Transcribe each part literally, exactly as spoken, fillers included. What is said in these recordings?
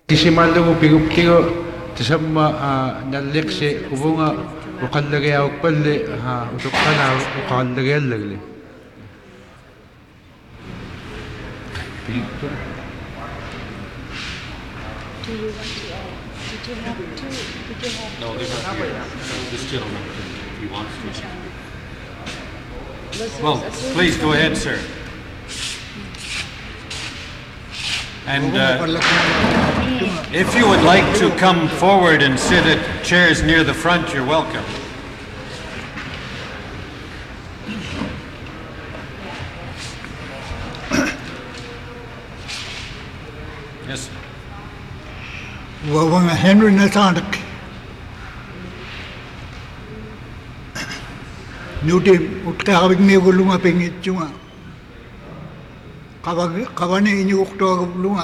Isimalungu piguptigo tisamma nalleksi ubunga uqallagiyauqpalli utuqqana uqaallagiyallagli. Do you want to, uh, did you have to, did you have No, to? they're not here. This gentleman, if he wants to. Was it Well, a certain please go ahead, sir. And uh, if you would like to come forward and sit at chairs near the front, you're welcome. Yes. Well, Henry Nathanik. Nuti utkawig mi gulunga pingit chunga. Kawag kawane inyo ukto gulunga.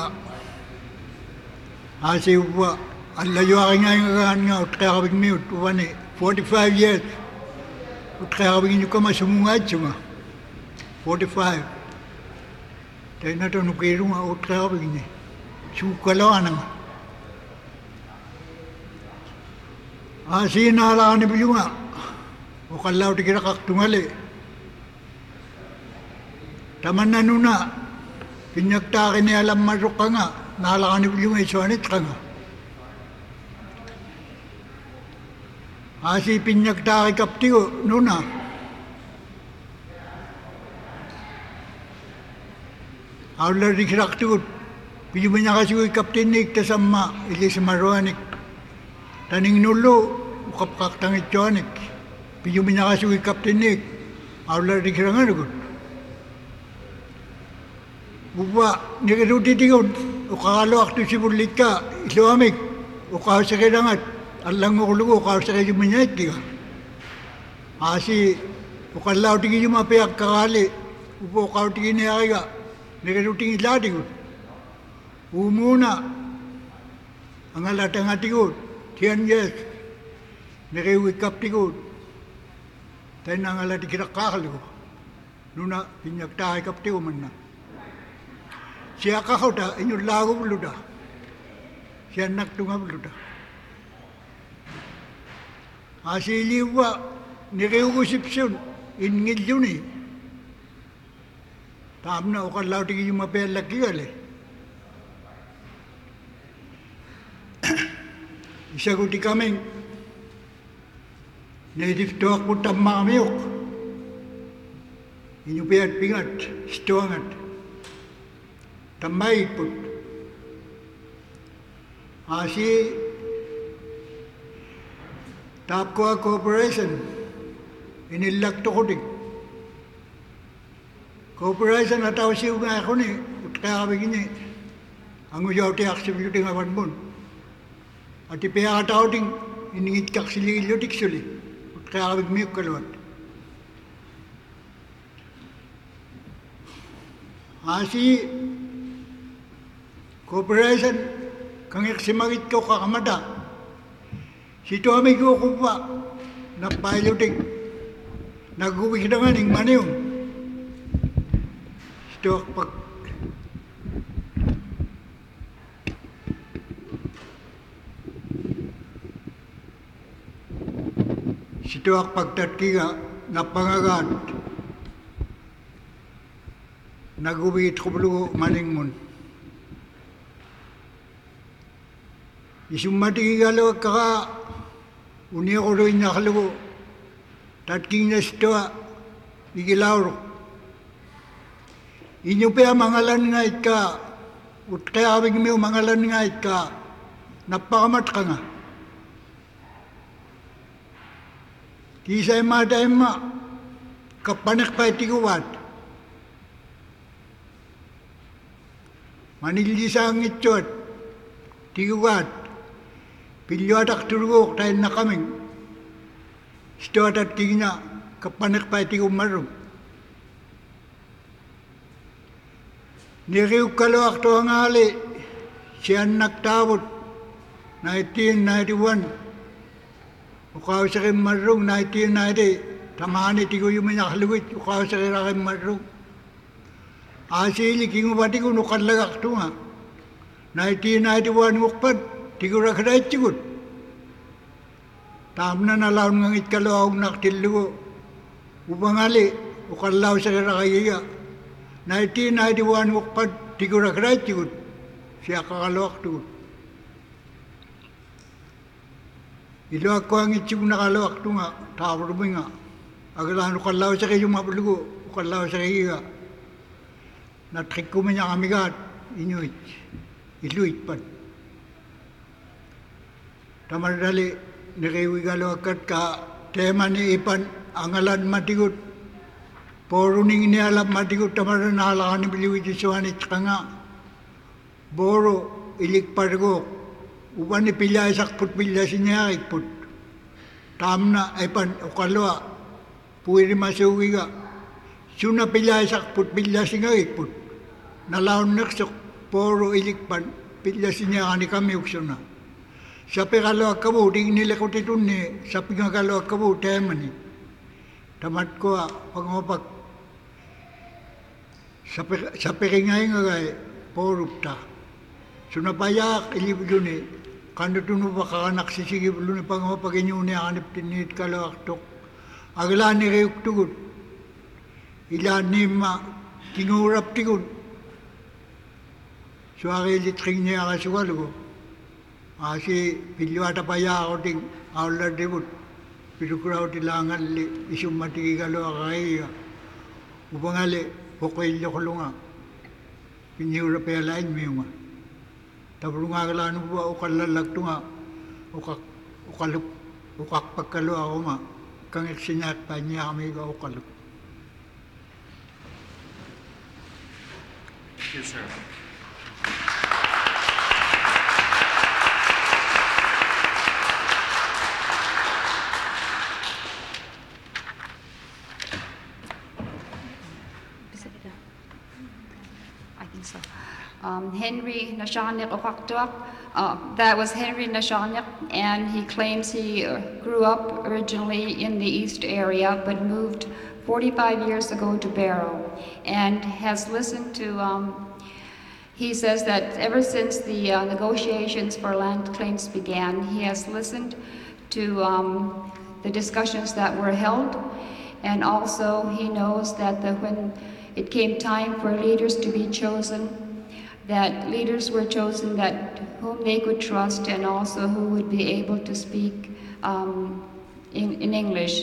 Asi uwa allayo aking nga nga utkawig mi utwane forty-five years. Utkawig inyo kama sumunga chunga. forty-five. Tayo na to nukirunga utkawig ni. Chukalawan. Asi nala ni bilunga. Ukallaw tikira kaktungale. Taman na nuna. Pinyagtaki ni alam masuk ka nga. Nala ni bilunga isuanit ka nga. Asi pinyagtaki kaptigo nuna. Awla dikiraktigot. Pili niya kasi yung kaptinik tasama ilis maruanik. Taning nulo ukapkaktangit yonik. Pili niya kasi yung kaptinik awla dikirangan ko. Buwa nikadutitigod ukakalo akto si bulika iluamik ukasakirangat alang ukulugo ukasakit yung manyait ka. Asi ukalaw tigi yung mapiyak kakali upo ukaw tigi niya kaya nikaduting ilatigod. Umuna ang alatang atigod, ten years, nakiwikap tigod. Tayo na ang alati kirakakal ko. Nuna, pinyagtahay kap tigod man na. Siya kakauta, inyong lago buluda. Siya naktunga buluda. Asiliwa, nakiwusipsyon, ingil yun eh. Taam na, ukalaw tigid yung mapelaki gali. Isa ko di kaming native to ako tamamiyok. Inyupiyat pingat, stoangat. Tamay put. Asi Tapcoa Corporation inilak to ko dik. Corporation ataw siya nga ako ni kaya kami gini. Ang uyaw ti activity nga wanbon. At ipaya tao ding iningit kak siligil dik suli. Kaya kami miyok kalawat. Asi corporation kang iksimagit ko kakamada. Sito kami ko kupa na piloting. Nagubik na nga ning maniyong. Sito pag Sito ak pagtatkiga na pangagat. Nagubit ko bulugo maningmon. Isumati galo kaka unia ko rin nakalago. Tatking na sito igilawro. Inyo pa mangalan nga ika. Ut kaya abing mo mangalan nga ika. Napakamat ka nga. Kisay mata ema, kapanak pa itiguwat. Manilisa ang itchot, tiguwat. Pilyot ak turugok tayo na kaming. Stot at kina, kapanak pa itigumarong. Niriw kalo ak to ang ali, siyan nagtawot, nineteen ninety-one. Ukaw sa kin marung, nineteen ninety, tamani tigo yung manakaluwit, ukaw sa kin marung. Asili, kingu pati ko nukalagak to nga. nineteen ninety-one ukpad, tigura kadait chigut. Tamna na laun ngangit kalaw naktilugo. Ubangali, ukalaw sa karakaya. nineteen ninety-one ukpad, tigura kadait chigut. Siya kakalawak tugut. Ilo ako ang itsig nakalawak tu nga, tawar mo nga. Agalan ukalaw sa kayo mapalugo, ukalaw sa kaya. Natrik ko man niya kami gat, inuit. Iluit pa. Tamadali, nakiwigalo akat ka, tema ni Ipan, angalan matigut. Poro ning nialap matigut, tamada nahalakan ni Biliwit Isuanit ka nga. Boro, ilik pargo, upan ni pilya isakput pilya sinya ikput. Tamna, Ipan, ukalwa, puwiri masuwi ka. Suna pilya isakput pilya singa ikput. Nalaon naksok, poro ilikpan, pilya sinya kani kami uksuna. Sapi kalau akabu, ding nila ko titun ni, sapi nga kalau akabu, tema ni. Tamat ko, pangopag. Sapi, sapi ringay nga gay, poro ta. Suna payak, iliblo ni, kanda tunu pa kakanak sisigib lo ni pangopag inyo ni akanip tinit kalau aktok. Agla ni reyuk tugut. Ilan ni ma, tingurap tigut. So aki litring niya kasugal ko. Asi pilwata pa ya ako ting awla debut. Pinukuraw tilangan li isum matigigalo akaya. Upangali pokoilyo ko lunga. Pinyura pa yalain mo yung nga. Tapos nga kalano ba ukalalag to nga. Ukak, ukaluk, ukak pagkalo ako nga. Kang iksinat pa niya kami ka ukaluk. Thank you, sir. I think so. Um, Henry Nashaniak Okwaktuak, uh, that was Henry Nashaniak, and he claims he uh, grew up originally in the East area, but moved forty-five years ago to Barrow, and has listened to, um, he says that ever since the uh, negotiations for land claims began, he has listened to um, the discussions that were held, and also he knows that the, when it came time for leaders to be chosen, that leaders were chosen that whom they could trust and also who would be able to speak um, in, in English.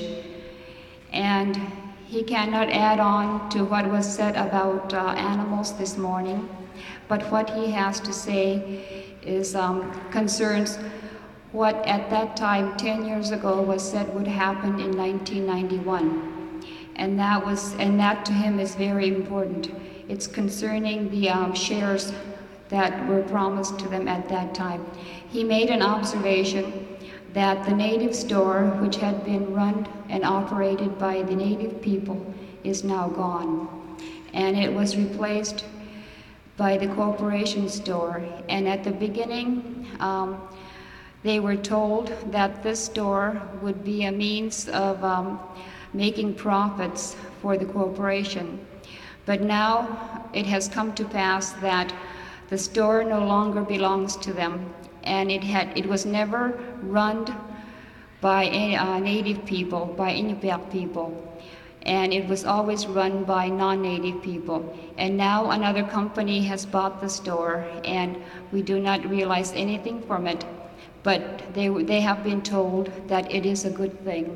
And he cannot add on to what was said about uh, animals this morning, but what he has to say is um, concerns what at that time, ten years ago, was said would happen in nineteen ninety-one. And that was, and that to him is very important. It's concerning the um, shares that were promised to them at that time. He made an observation that the native store, which had been run and operated by the native people, is now gone. And it was replaced by the corporation store. And at the beginning, um, they were told that this store would be a means of um, making profits for the corporation. But now it has come to pass that the store no longer belongs to them, and it had it was never run by uh, native people, by Inupiaq people, and it was always run by non-native people. And now another company has bought the store, and we do not realize anything from it, but they they have been told that it is a good thing.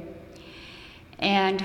And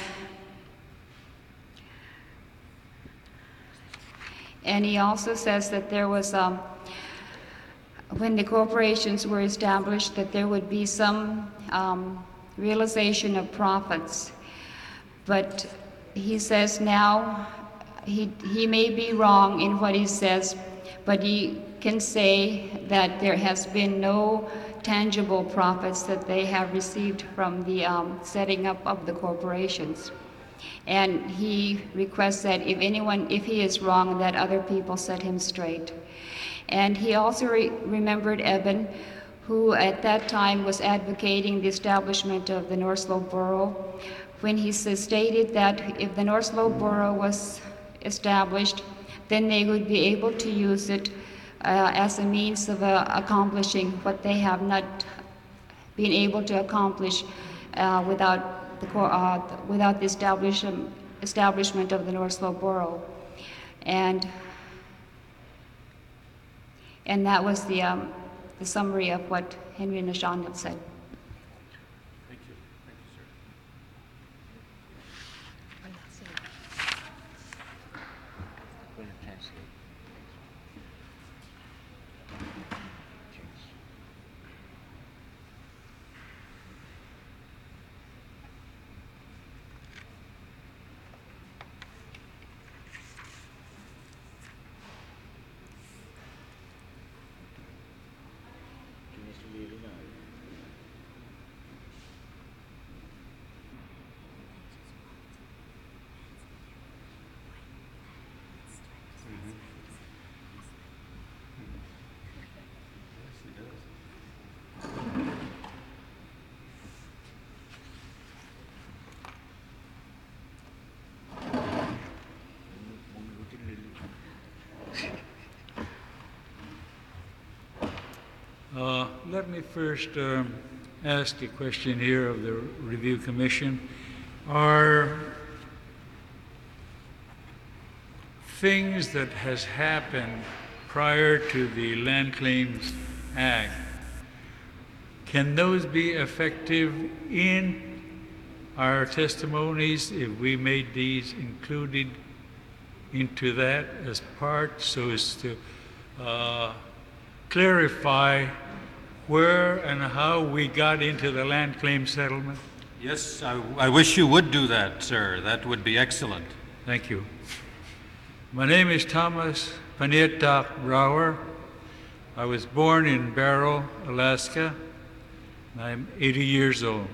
and he also says that there was, um, when the corporations were established, that there would be some um, realization of profits. But he says now, he, he may be wrong in what he says, but he can say that there has been no tangible profits that they have received from the um, setting up of the corporations. And he requests that if anyone, if he is wrong, that other people set him straight. And he also re remembered Eben, who at that time was advocating the establishment of the North Slope Borough, when he stated that if the North Slope Borough was established, then they would be able to use it uh, as a means of uh, accomplishing what they have not been able to accomplish uh, without the cor- uh, without the establishment establishment of the North Slope Borough, and and that was the um, the summary of what Henry Nashaniak said. Thank you. Thank you, sir. Uh, let me first um, ask a question here of the Review Commission. Are things that has happened prior to the Land Claims Act, can those be effective in our testimonies if we made these included into that as part, so as to uh, clarify where and how we got into the land claim settlement? Yes, I, I wish you would do that, sir. That would be excellent. Thank you. My name is Thomas Paniatak Brower. I was born in Barrow, Alaska. I'm eighty years old.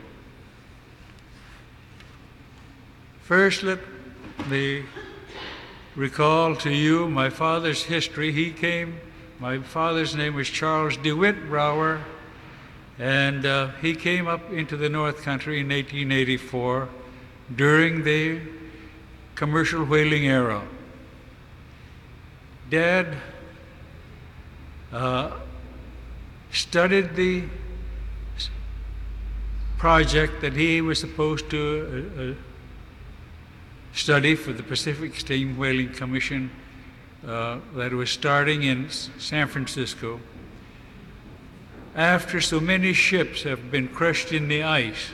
First, let me recall to you my father's history. He came My father's name was Charles DeWitt Brower, and uh, he came up into the North Country in eighteen eighty-four during the commercial whaling era. Dad uh, studied the project that he was supposed to uh, uh, study for the Pacific Steam Whaling Commission Uh, that was starting in San Francisco. After so many ships have been crushed in the ice,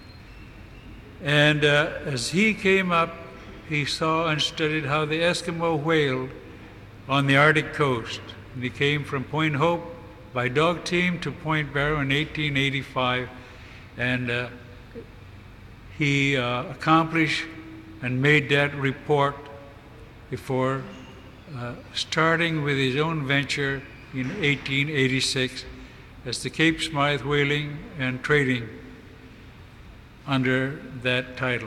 and uh, as he came up, he saw and studied how the Eskimo whaled on the Arctic coast. And he came from Point Hope by dog team to Point Barrow in eighteen eighty-five, and uh, he uh, accomplished and made that report before Uh, starting with his own venture in eighteen eighty-six as the Cape Smythe Whaling and Trading under that title.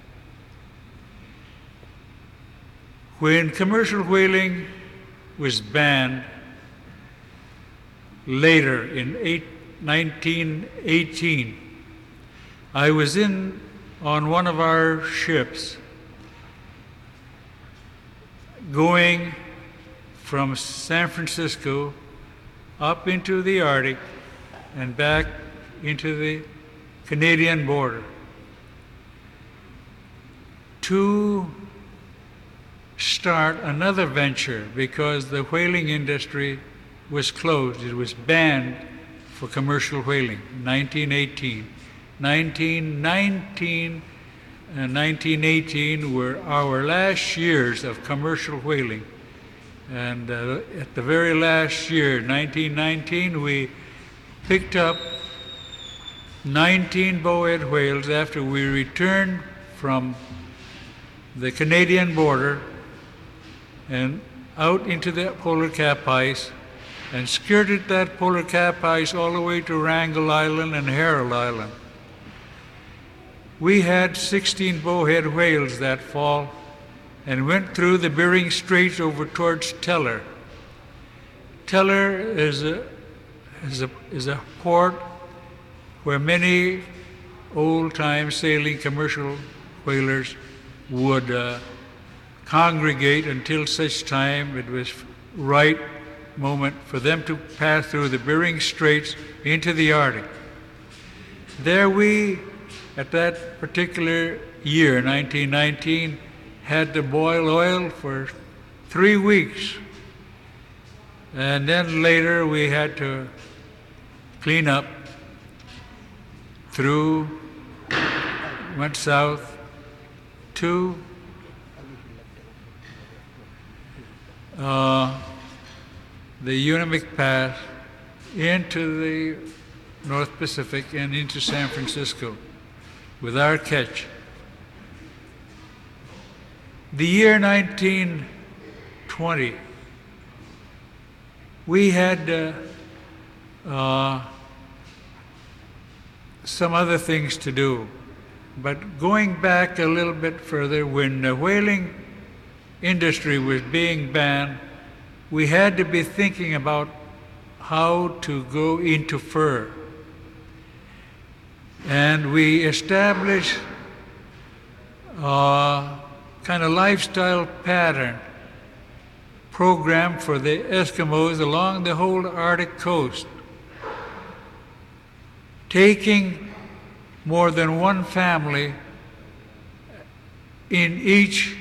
When commercial whaling was banned later in nineteen eighteen, I was in on one of our ships going from San Francisco up into the Arctic and back into the Canadian border to start another venture because the whaling industry was closed. It was banned for commercial whaling in nineteen eighteen. nineteen nineteen and nineteen eighteen were our last years of commercial whaling. And uh, at the very last year, nineteen nineteen, we picked up nineteen bowhead whales after we returned from the Canadian border and out into the polar cap ice and skirted that polar cap ice all the way to Wrangel Island and Herald Island. We had sixteen bowhead whales that fall and went through the Bering Straits over towards Teller. Teller is a, is a, is a port where many old-time sailing commercial whalers would uh, congregate until such time it was right moment for them to pass through the Bering Straits into the Arctic. There we, at that particular year, nineteen nineteen, had to boil oil for three weeks. And then later we had to clean up through, went south to uh, the Unamik Pass into the North Pacific and into San Francisco with our catch. The year nineteen twenty, we had uh, uh, some other things to do. But going back a little bit further, when the whaling industry was being banned, we had to be thinking about how to go into fur. And we established a kind of lifestyle pattern program for the Eskimos along the whole Arctic coast, taking more than one family in each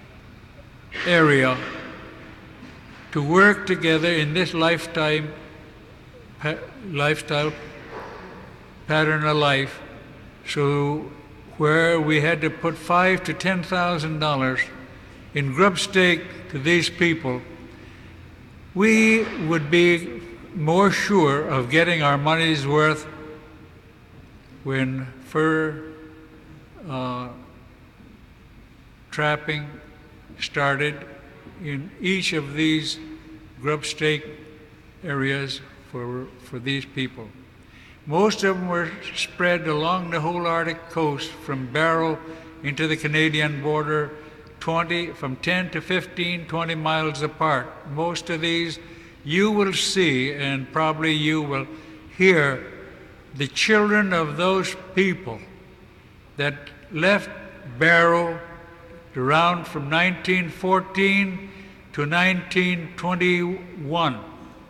area to work together in this lifetime pa lifestyle pattern of life, so where we had to put five to ten thousand dollars in grub stake to these people, we would be more sure of getting our money's worth when fur uh, trapping started in each of these grub stake areas for, for these people. Most of them were spread along the whole Arctic coast from Barrow into the Canadian border, twenty, from ten to fifteen, twenty miles apart. Most of these you will see, and probably you will hear, the children of those people that left Barrow around from nineteen fourteen to nineteen twenty-one.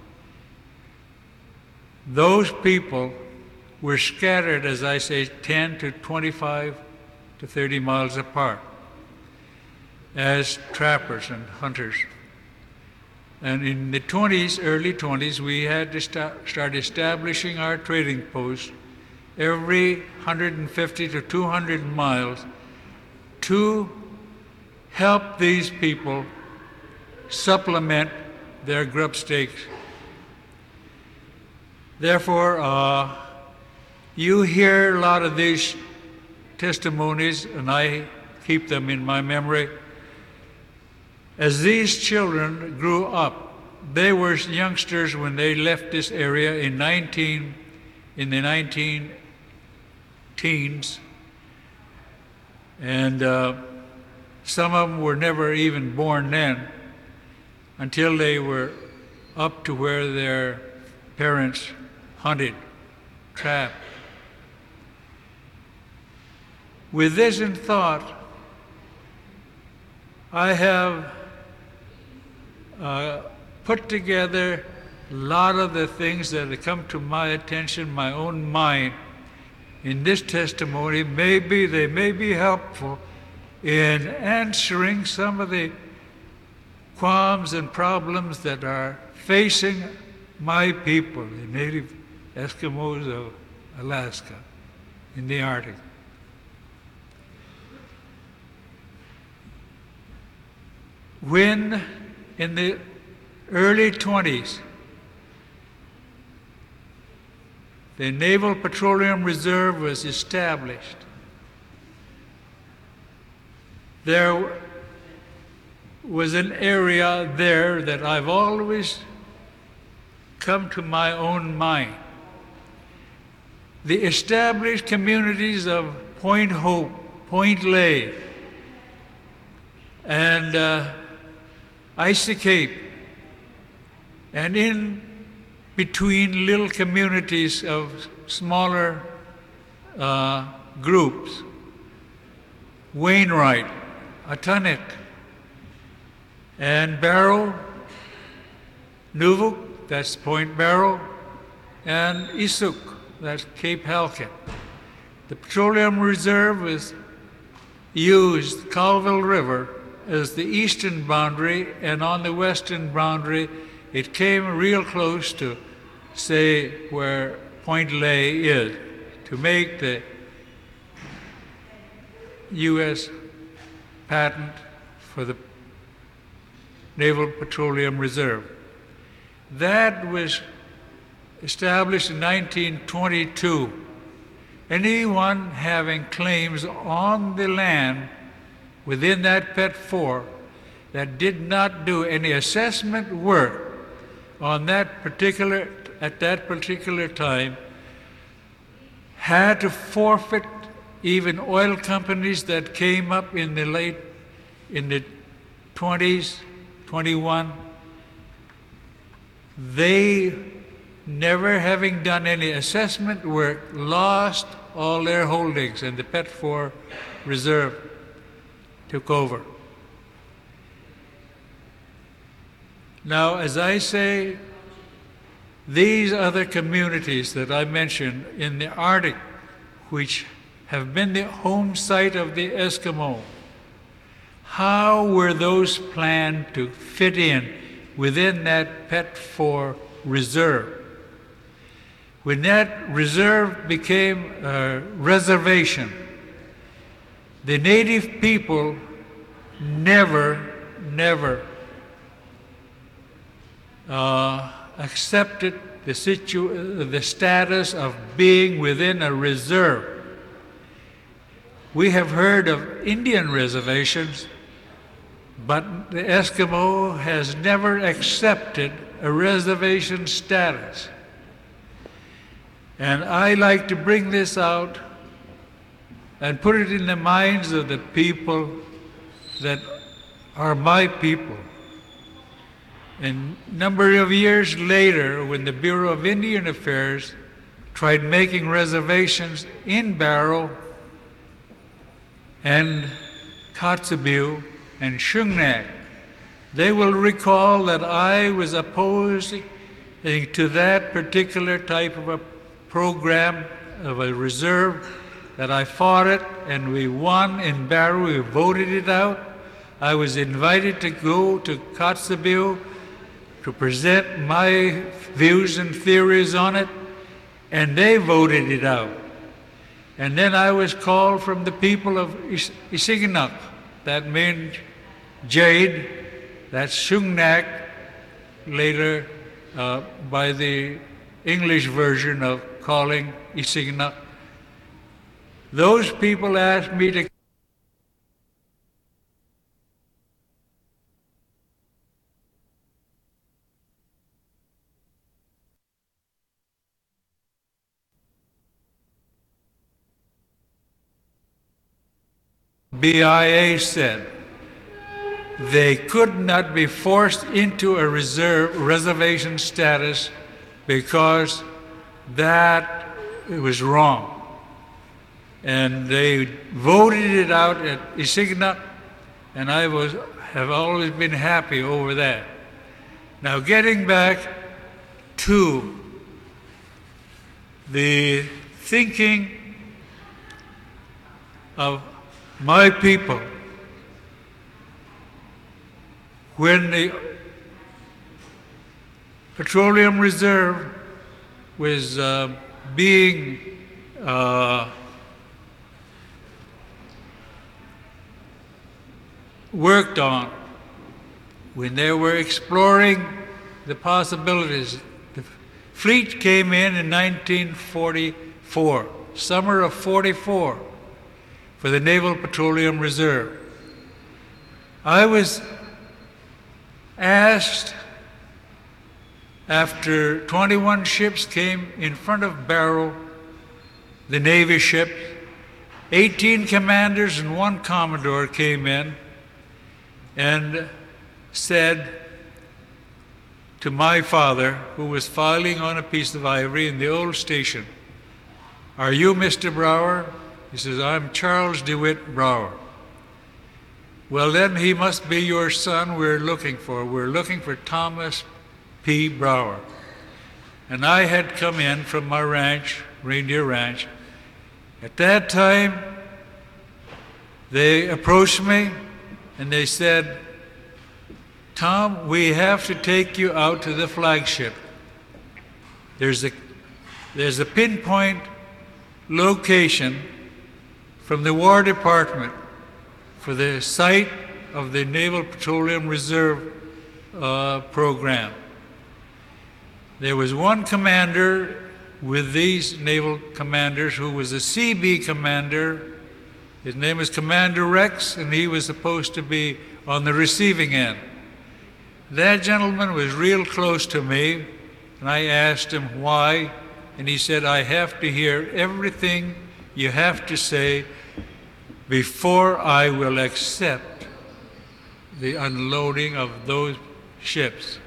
Those people were scattered, as I say, ten to twenty-five to thirty miles apart as trappers and hunters. And in the twenties, early twenties, we had to start, start establishing our trading posts every one hundred fifty to two hundred miles to help these people supplement their grub stakes. Therefore, uh, you hear a lot of these testimonies, and I keep them in my memory. As these children grew up, they were youngsters when they left this area in nineteen, in the nineteen teens, and uh, some of them were never even born then, until they were up to where their parents hunted, trapped. With this in thought, I have uh, put together a lot of the things that have come to my attention, my own mind, in this testimony. Maybe they may be helpful in answering some of the qualms and problems that are facing my people, the native Eskimos of Alaska, in the Arctic. When, in the early twenties, the Naval Petroleum Reserve was established, there was an area there that I've always come to my own mind. The established communities of Point Hope, Point Lay, and uh, Icy Cape, and in between little communities of smaller uh, groups, Wainwright, Atunuck, and Barrow, Nuvuk, that's Point Barrow, and Isuk, that's Cape Halkett. The Petroleum Reserve was used Colville River as the eastern boundary, and on the western boundary it came real close to, say, where Point Lay is, to make the U S patent for the Naval Petroleum Reserve. That was established in nineteen twenty-two. Anyone having claims on the land within that P E T four that did not do any assessment work on that particular, at that particular time, had to forfeit. Even oil companies that came up in the late, in the twenties, twenty-one, they, never having done any assessment work, lost all their holdings, and the P E T four reserve took over. Now, as I say, these other communities that I mentioned in the Arctic, which have been the home site of the Eskimo, how were those planned to fit in within that P E T four reserve? When that reserve became a reservation, the native people never, never uh, accepted the, situ the status of being within a reserve. We have heard of Indian reservations, but the Eskimo has never accepted a reservation status. And I like to bring this out and put it in the minds of the people that are my people. And a number of years later, when the Bureau of Indian Affairs tried making reservations in Barrow and Kotzebue and Shungnak, they will recall that I was opposing to that particular type of a program of a reserve, that I fought it, and we won in Barrow. We voted it out. I was invited to go to Kotzebue to present my views and theories on it, and they voted it out. And then I was called from the people of Is Isiginak, that means jade, that's Shungnak, later uh, by the English version of calling Isiginak. Those people asked me to B I A said they could not be forced into a reserve reservation status because that it was wrong. And they voted it out at Isiginak, and I was have always been happy over that. Now, getting back to the thinking of my people, when the Petroleum Reserve was uh, being uh, worked on, when they were exploring the possibilities, the fleet came in in nineteen forty-four, summer of forty-four, for the Naval Petroleum Reserve. I was asked, after twenty-one ships came in front of Barrow, the Navy ships, eighteen commanders and one commodore came in and said to my father, who was filing on a piece of ivory in the old station, "Are you Mister Brower?" He says, "I'm Charles DeWitt Brower." "Well, then he must be your son we're looking for. We're looking for Thomas P. Brower. And I had come in from my ranch, Reindeer Ranch. At that time, they approached me and they said, Tom, we have to take you out to the flagship. There's a, there's a pinpoint location from the War Department for the site of the Naval Petroleum Reserve uh, program. There was one commander with these naval commanders who was a C B commander. His name was Commander Rex, and he was supposed to be on the receiving end. That gentleman was real close to me, and I asked him why, and he said, I have to hear everything you have to say before I will accept the unloading of those ships.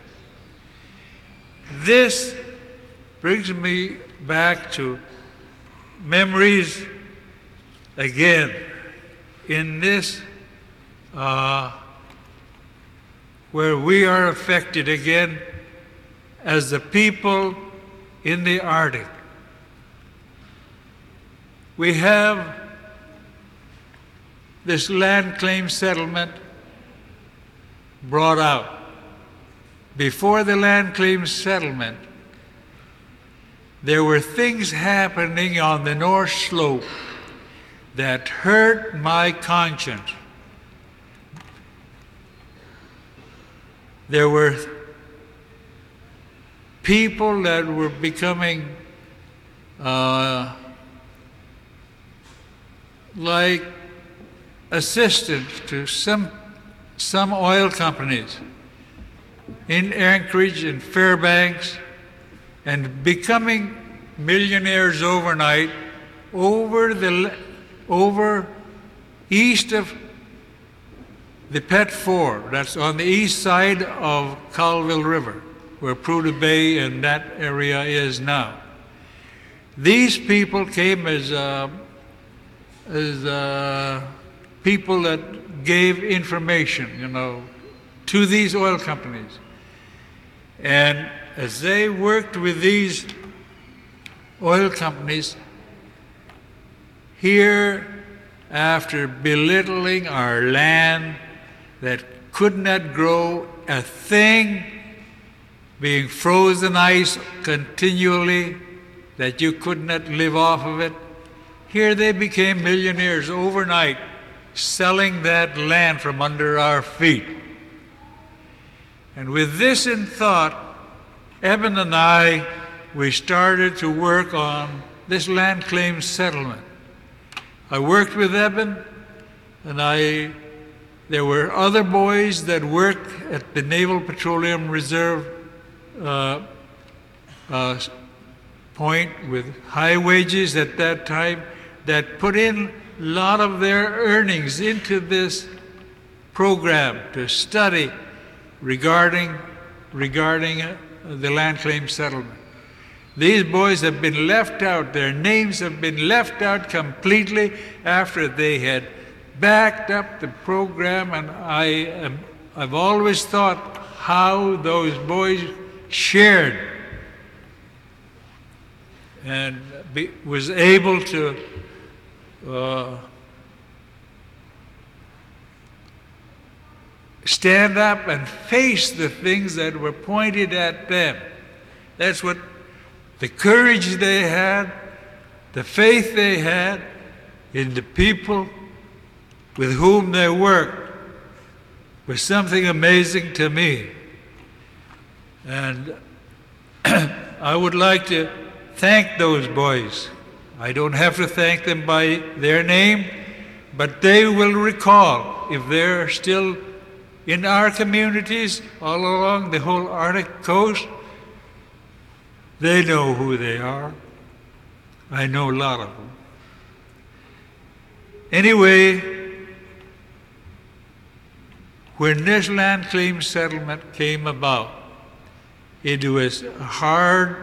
This brings me back to memories again in this uh, where we are affected again as the people in the Arctic. We have this land claim settlement brought out. Before the land claim settlement, there were things happening on the North Slope that hurt my conscience. There were people that were becoming uh, like assistants to some, some oil companies in Anchorage and Fairbanks, and becoming millionaires overnight over the over east of the Pet Four. That's on the east side of Colville River, where Prudhoe Bay and that area is now. These people came as uh, as uh, people that gave information, you know, to these oil companies. And as they worked with these oil companies, here, after belittling our land that could not grow a thing, being frozen ice continually, that you could not live off of it, here they became millionaires overnight, selling that land from under our feet. And with this in thought, Eben and I, we started to work on this land claim settlement. I worked with Eben, and I, there were other boys that worked at the Naval Petroleum Reserve uh, uh, point with high wages at that time that put in a lot of their earnings into this program to study regarding, regarding uh, the land claim settlement. These boys have been left out. Their names have been left out completely after they had backed up the program, and I am, I've always thought how those boys shared and be, was able to uh, stand up and face the things that were pointed at them. That's what the courage they had, the faith they had in the people with whom they worked was something amazing to me. And I would like to thank those boys. I don't have to thank them by their name, but they will recall, if they're still in our communities all along the whole Arctic coast, they know who they are. I know a lot of them. Anyway, when this land claim settlement came about, it was a hard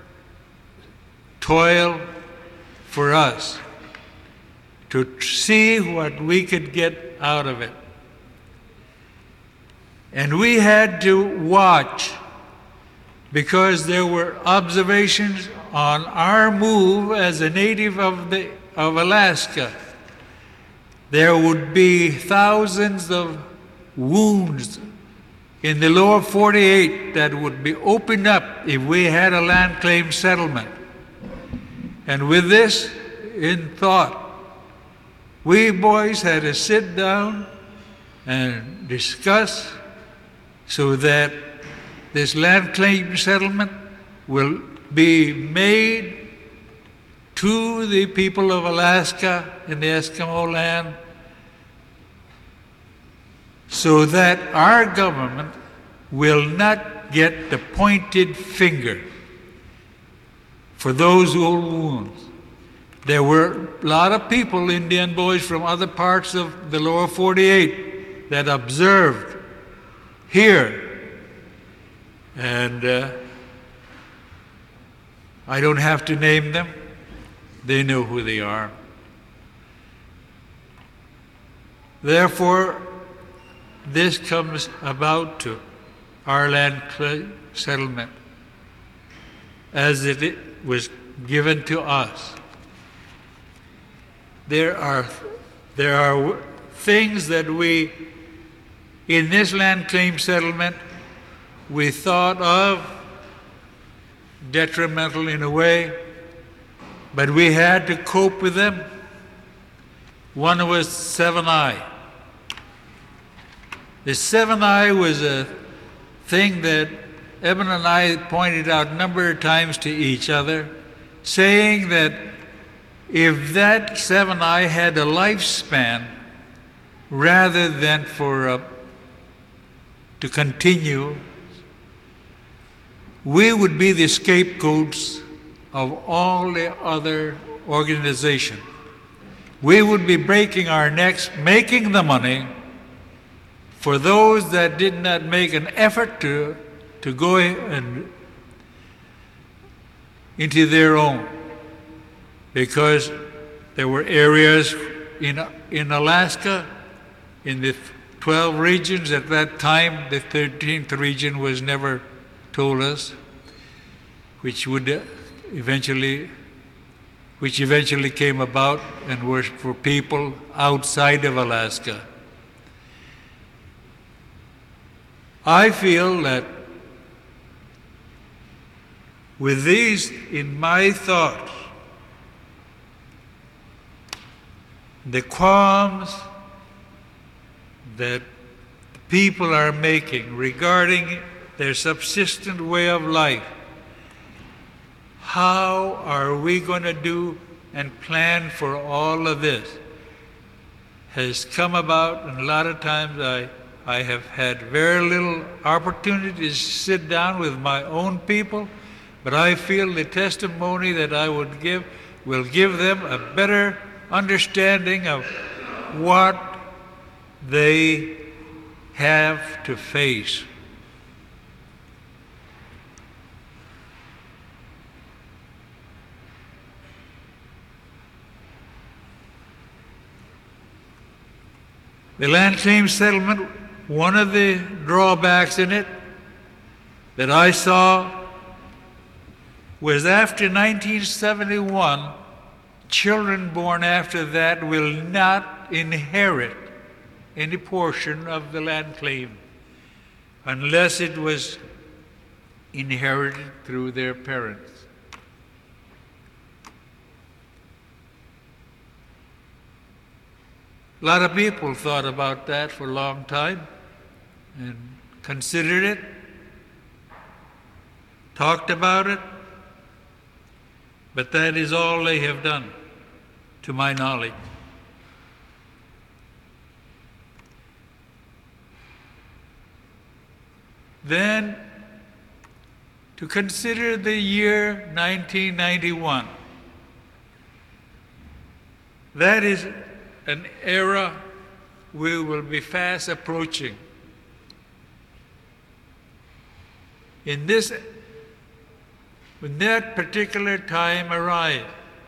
toil for us to see what we could get out of it. And we had to watch because there were observations on our move as a native of, the, of Alaska. There would be thousands of wounds in the lower forty-eight that would be opened up if we had a land claim settlement. And with this in thought, we boys had to sit down and discuss so that this land claim settlement will be made to the people of Alaska in the Eskimo land, so that our government will not get the pointed finger for those old wounds. There were a lot of people, Indian boys from other parts of the lower forty-eight, that observed here. And uh, I don't have to name them. They know who they are. Therefore, this comes about to our land settlement as it was given to us. There are, there are things that we, in this land claim settlement, we thought of detrimental in a way, but we had to cope with them. One was Seven Eye. The Seven Eye was a thing that Eben and I pointed out a number of times to each other, saying that if that Seven Eye had a lifespan, rather than for uh, to continue, we would be the scapegoats of all the other organizations. We would be breaking our necks, making the money for those that did not make an effort to, to go and into their own. Because there were areas in, in Alaska, in the twelve regions at that time, the thirteenth region was never told us, which would eventually, which eventually came about and were for people outside of Alaska. I feel that with these in my thoughts, the qualms that people are making regarding their subsistent way of life, how are we going to do and plan for all of this, has come about, and a lot of times I, I have had very little opportunity to sit down with my own people, but I feel the testimony that I would give will give them a better understanding of what they have to face. The land claim settlement, one of the drawbacks in it that I saw was after nineteen seventy-one, children born after that will not inherit any portion of the land claim unless it was inherited through their parents. A lot of people thought about that for a long time and considered it, talked about it, but that is all they have done, to my knowledge. Then, to consider the year nineteen ninety-one. That is an era we will be fast approaching. In this, when that particular time arrives,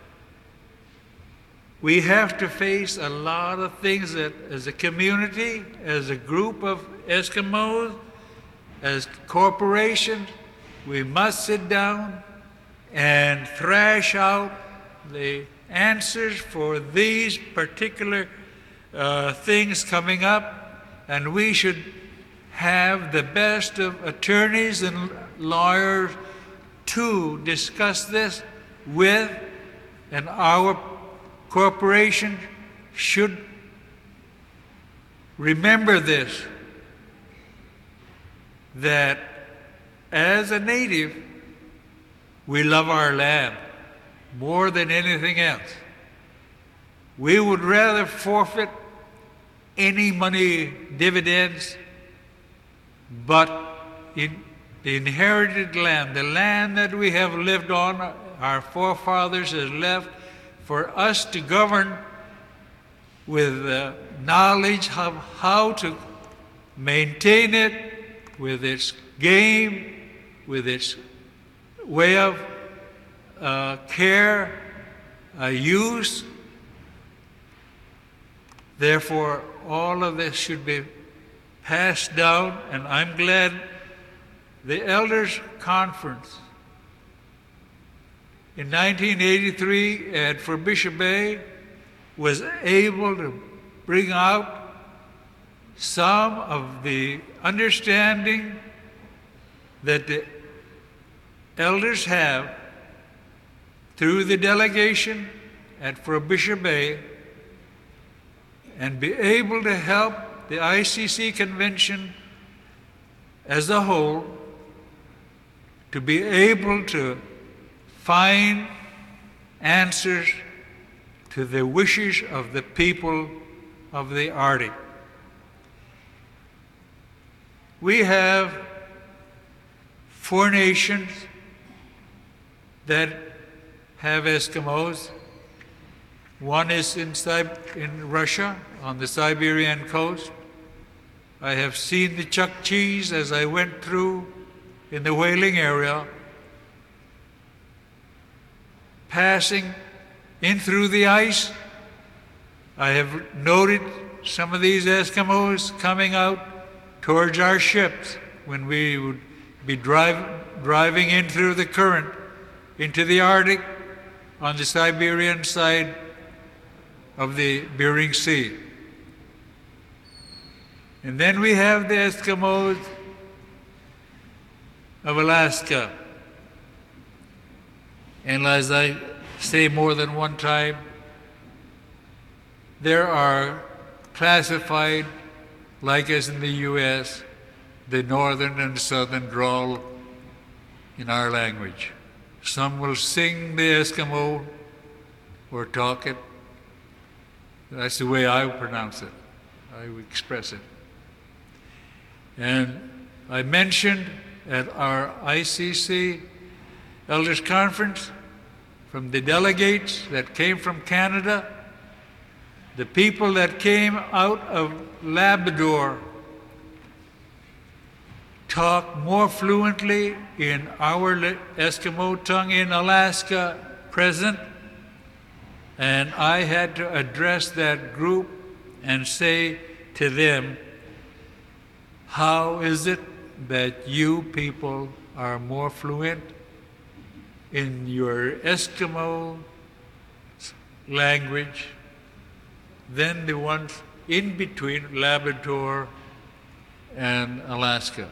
we have to face a lot of things that, as a community, as a group of Eskimos, as corporations, we must sit down and thrash out the answers for these particular uh, things coming up, and we should have the best of attorneys and lawyers to discuss this with, and our corporation should remember this, that as a native, we love our land more than anything else. We would rather forfeit any money dividends, but in the inherited land, the land that we have lived on, our forefathers has left for us to govern with uh, knowledge of how to maintain it, with its game, with its way of uh, care, uh, use. Therefore, all of this should be passed down, and I'm glad the Elders Conference in nineteen eighty-three at Frobisher Bay was able to bring out some of the understanding that the elders have through the delegation at Frobisher Bay, and be able to help the I C C convention as a whole to be able to find answers to the wishes of the people of the Arctic. We have four nations that have Eskimos. One is in, Sib- in Russia, on the Siberian coast. I have seen the Chukchis as I went through in the whaling area, passing in through the ice. I have noted some of these Eskimos coming out towards our ships when we would be drive, driving in through the current into the Arctic on the Siberian side of the Bering Sea. And then we have the Eskimos of Alaska. And as I say more than one time, there are classified, like as in the U S, the northern and southern drawl in our language. Some will sing the Eskimo or talk it. That's the way I pronounce it. I express it. And I mentioned at our I C C Elders Conference from the delegates that came from Canada, the people that came out of Labrador talk more fluently in our Eskimo tongue in Alaska present, and I had to address that group and say to them, how is it that you people are more fluent in your Eskimo language than the ones in between Labrador and Alaska?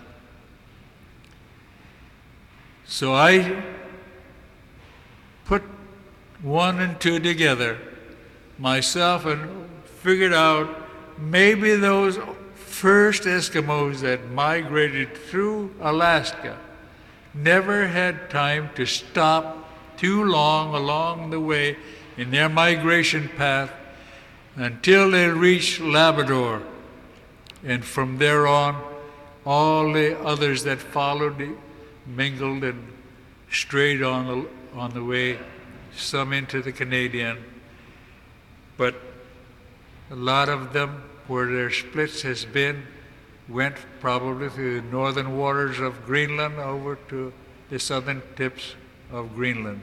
So I put one and two together myself and figured out maybe those first Eskimos that migrated through Alaska never had time to stop too long along the way in their migration path until they reached Labrador. And from there on, all the others that followed mingled and strayed on the, on the way, some into the Canadian. But a lot of them, where their splits has been, went probably through the northern waters of Greenland over to the southern tips of Greenland.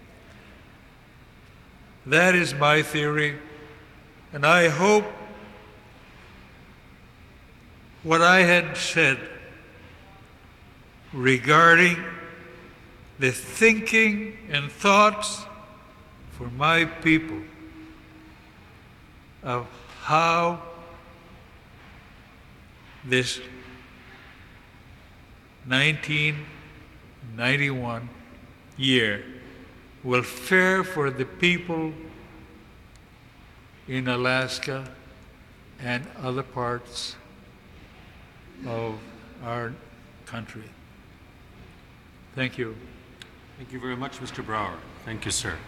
That is my theory, and I hope what I had said regarding the thinking and thoughts for my people of how this nineteen ninety-one year will fare for the people in Alaska and other parts of our country. Thank you. Thank you very much, Mister Brower. Thank you, sir.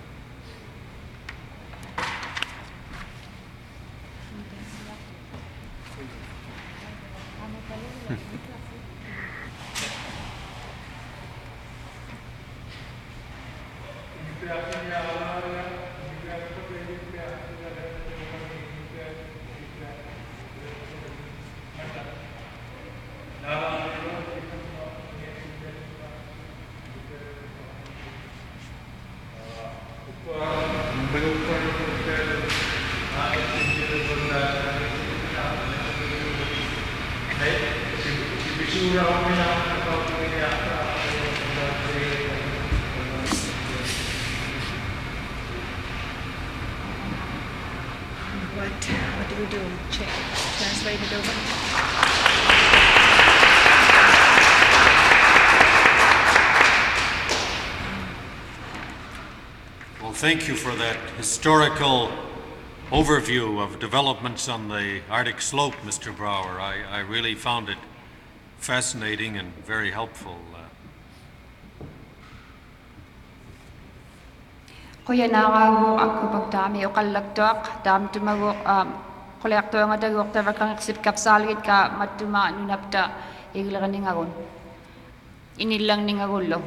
What, what do we do? Check, translate it over? Well, thank you for that historical overview of developments on the Arctic slope, Mister Brower. I, I really found it fascinating and very helpful. Uh, Kuya nakawuk ako pagdami o kalagtok, dam tumawuk, kolekto nga dagok tawa kang eksip kapsalgit ka matuma nunapta igla ning agon. Inilang ning agulo.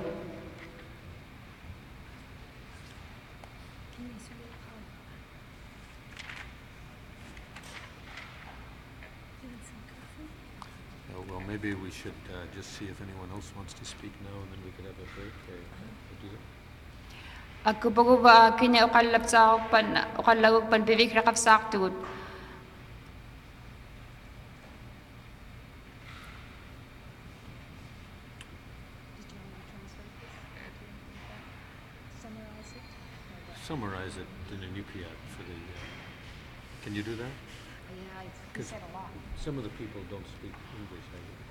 oh, well, maybe we should uh, just see if anyone else wants to speak now, and then we could have a break. Or, or do that. Ako bago ba kanya o kalap sa pan o kalagog pan bibig rakap saktud. Summarize it in a Nupiat for the. Uh, can you do that? Yeah, Because some of the people don't speak English.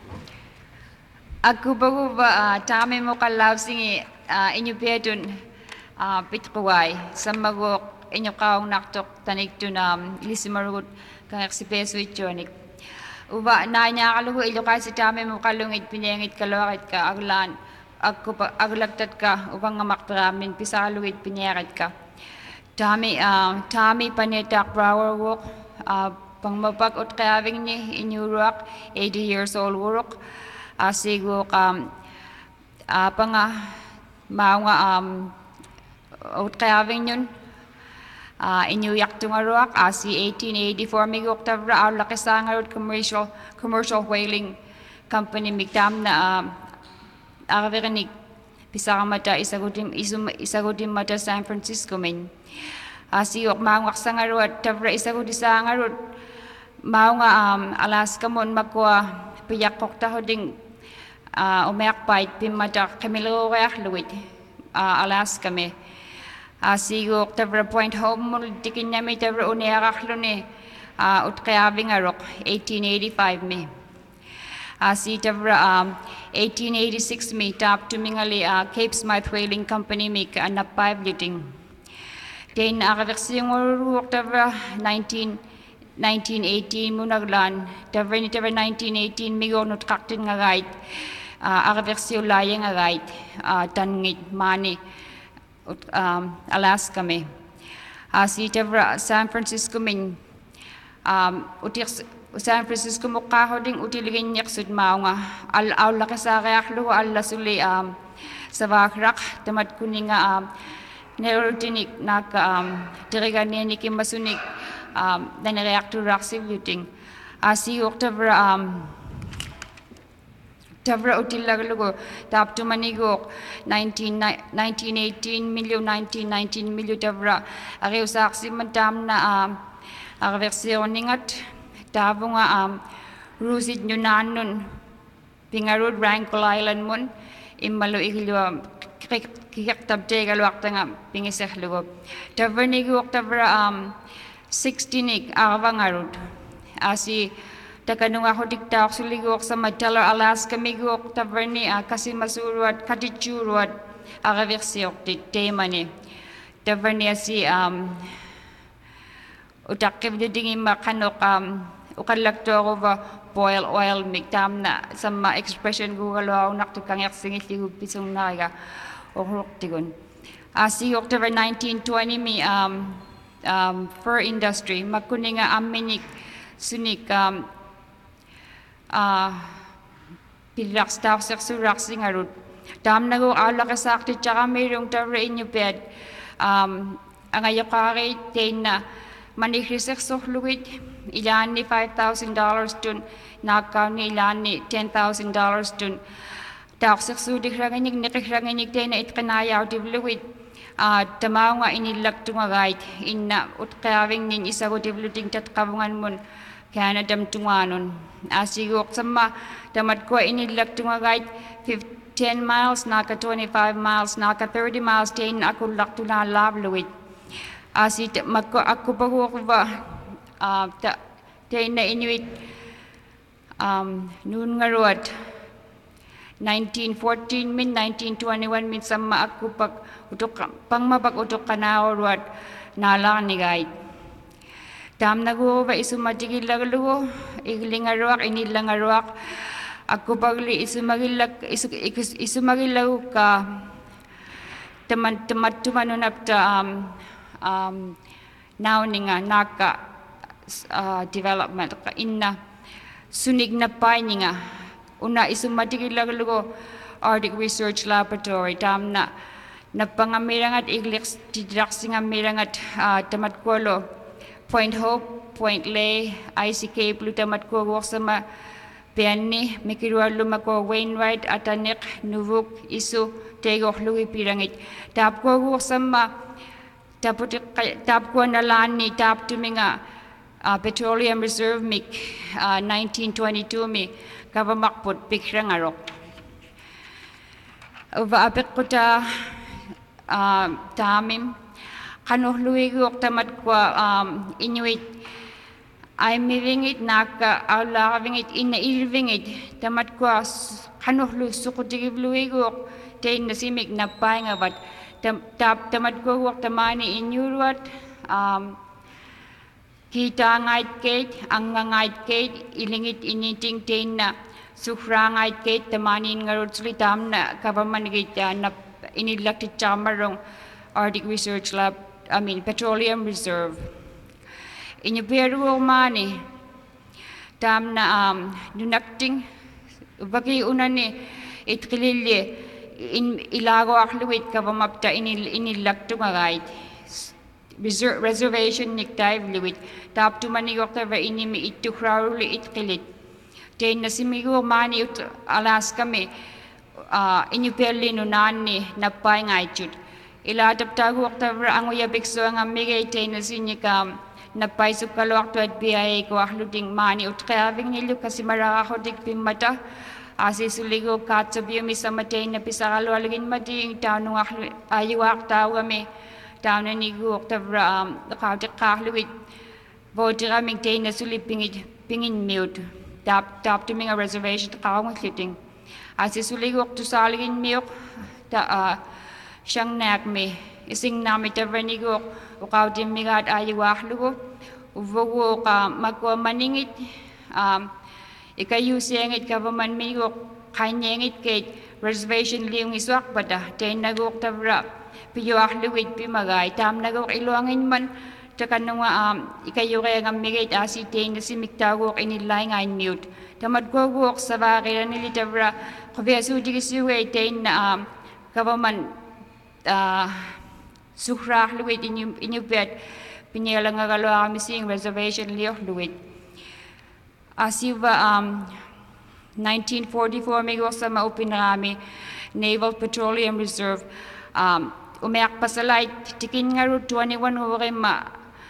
Ako bago ba tami mo kalap singi inyo pedun pitkuway sa magok inyo kaong naktok tanig to na ilisimarugod kang eksipeso ityonik. Uba na niya kalugo ilo kasi tami mo kalungit pinengit kalawakit ka aglan agko aglagtat ka upang ngamaktramin pisa kalungit pinengit ka. Tami tami panetak Brower walk pang mapag-ut kayawing ni inyurak eighty years old work asigo kam pang mga um out kayawing yun inyuyak tungaruak asi eighteen eighty-four mig October aw lakisangarod commercial commercial whaling company migtam na arverinik pisaka mata isagudim isagudim mata San Francisco men asi ok mangwak sangarod tavra isagudi sangarod maunga um, Alaska mon makwa piyak kokta hoding umayak pait pimata kamilo kayak luwit Alaska me asigo tavra point home mo dikin na may tavra uniakaklo ni ut kayabing arok eighteen eighty-five me asi tavra um, eighteen eighty-six me tap tumingali uh, Cape Smythe Whaling Company me ka anap five liting then akaversing uruk tavra nineteen eighteen mo naglan tavra ni tavra nineteen eighteen me gonot kaktin nga gait akaversing layang nga gait tangit mani um, Alaska me asi tavra San Francisco min um, utik San Francisco mo kahoding utiligin nyak sud maunga al aw lakasakayaklo al lasuli um, sa vakrak tamat kuninga um, neurotinik nak um, diriganeni kimasunik um, na reactor reactive luting asi October um, tavra utilaglugo tap to manigok nineteen eighteen million nineteen nineteen million tavra ariu saksi mantam na um, arversión ningat tabo nga um, rusid nyo nanon pingarod Rankle Island mon imalo iglo kikik tabde galuak tanga pingisek lugo. Taverni guok tavra um sixteenik arvangarud. Asi takanunga ko dikta suligok sa Madalar, Alaska miguok taverni a kasi masuruat katichuruat araversiok di temani. Taverni asi um utakib di dingi makanok um ukalakto over boil oil miktam na sama expression gugalo nak tukang yak singit ligu pisong naga orok tigun. Asi October nineteen twenty mi um um fur industry makuninga aminik sunik um uh pilak staff sek surak singarut dam nago ala ka sakti tsaka mayroong tawre inyo bed um ang ayakari na manikrisek sohluit ilan ni five thousand dollars dun nakaw ni ilan ni ten thousand dollars dun taksik sudik ranginig nikranginig tayo na itkanaya o divluit uh, tamaw nga inilak tungagayt inna utkawing nin isa ko divluting tatkabungan mun kaya na damtunganon asigok sama damat ko inilak tungagayt ten miles naka twenty-five miles naka thirty miles tayo na ako lakto na labluit asi magko ako bago ko ba uh, ta tayo na inuit um, noon nga ruat nineteen fourteen min nineteen twenty-one min sama ako pag utok pang mabag utok kanaw ruat nalang ni guide tam nago ba isumatigil laglugo igling aruak inilang aruak ako pagli isumagilak isu, isumagilaw ka teman teman tumanon apta um, um now ninga naka uh, development ka inna sunig na pa ninga una isumatigil laglugo Arctic Research Laboratory tam na napangamirangat iglex tidrak singa mirangat uh, tamat kolo Point Hope Point Lay I C K Blue tamat ko sama Penny mikiruar lumako Wainwright atanik nuvuk isu tegok lugi pirangit tap ko sama tapos tap ko nalani tap tuminga uh, Petroleum Reserve mik uh, nineteen twenty-two mi kavamakput pikrang arok uva apik ko ta uh, tamim kanuh luigi ok tamat ko um, inuit ay mivingit naka ala vingit ina ilvingit tamat ko kanuh lu sukutigib luigi ok tayo nasimik na pahinga bat tap tamat ko wak tamani inyurwat um kita ngait kate ang ngait kate ilingit initing tain na sukra ngait kate tamani ngarut sulitam na kapaman kita na inilakti chamarong Arctic Research Lab I mean Petroleum Reserve inyo pero mani tam na um nunakting bagi unan ni itkilili in ilago akluit kapamapta inil inilakto ngagait reservation niktai liwit tap tu manigok ta inimi itukrawli itkilit ten nasimigo mani ut Alaska me uh, inyo perli nunani napay ngaichut ila taptago ta ang uyabikso ang amigay ten nasinyikam napay sukalwak tu at B I A ko akluting mani ut kayaving nilu kasi maraka ko digpimata asi suligo katsabiyo mi sa matay na pisakalo alagin mating taon ng ayuwak tao kami taon na nigo oktavra nakautik kakluwit vote kami tay na sulip pingin pingin mute tap tap to mga reservation kakawang kliting asi suligo okto sa alagin miyok ta siyang nak mi ising nami tavra nigo ukautin migat ayuwak lugo uvogo ka magwa maningit um ikayusengit kapaman migo kanyengit kay reservation liyong iswak bada tay nagok tavra piyuak luwit pimagay tam nagok iluangin man takanunga um ikayure ngam migait asi tay na simiktago inilay ngayon mute tamad ko gok sa bakira nili tavra kabesu digisuwe tay na um kapaman uh, sukrak luwit inyo inyo bet pinyalang ngagalo kami sing reservation liyok luwit asiva um nineteen forty-four may sa maupinarami Naval Petroleum Reserve um umayak pasalay tikin nga ro twenty-one ore ma